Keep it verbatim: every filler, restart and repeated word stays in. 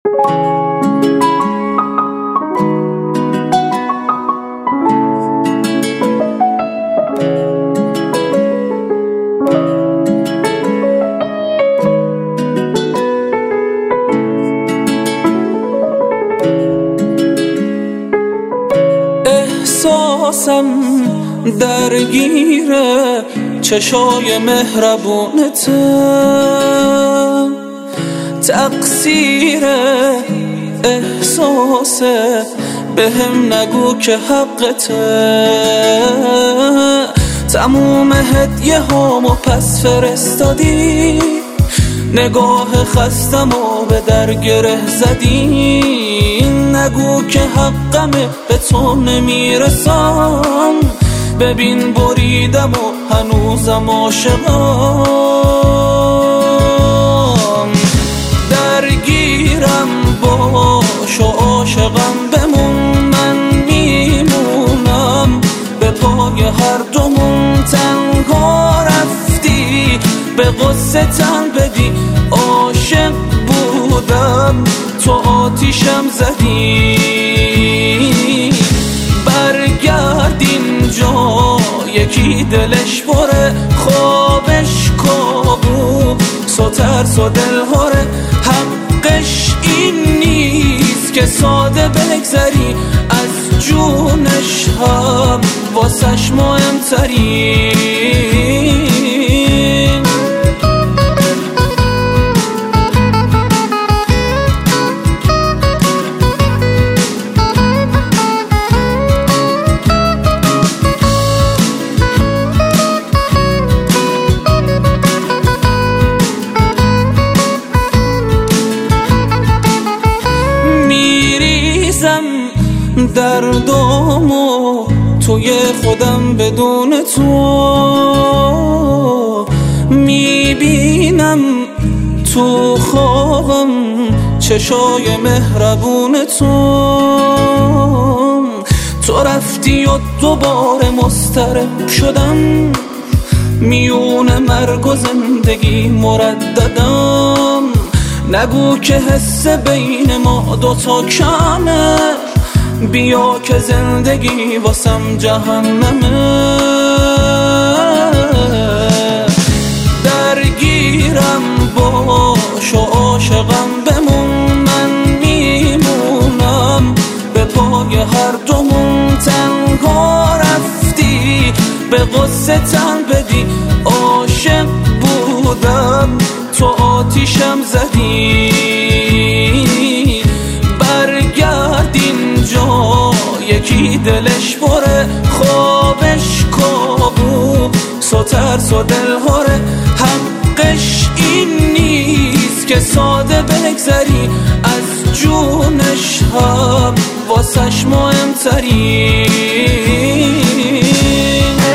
احساسم درگیره چشای مهربونته، تقصیر احساسه بهم نگو که حقته. تموم هدیه هامو پس فرستادی، نگاه خستم و به در گره زدی. نگو که حقمه به تو نمیرسم، ببین بریدم و هنوزم عاشقم. درگیرم باش و عاشقم بمون، من میمونم به پای هر دومون. تنها رفتی به غصه تن بدی، عاشق بودم تو آتیشم زدی. برگرد اینجا یکی دلش بره، خوابش کابوس و ترس و دلهاره. حقش این نیست که ساده بگذری، از جونش هم واسش مهمتری. دردامو توی خودم بدون تو میبینم، تو خوابم چشای مهربون تو. تو رفتی و دوباره مضطرب شدم، میون مرگ و زندگی مرددم. نگو که حس بین ما دوتا کمه، بیا که زندگی واسم جهنمه. درگیرم باش و عاشقم بمون، من میمونم به پای هر دومون. تنها رفتی به غصه تن بدی، عاشق بودم تو آتیشم زدی. برگرد اینجا یکی دلش بره، خوابش کابوس و ترس و دلهاره. حقش این نیست که ساده بگذری، از جونش هم واسش مهمتری.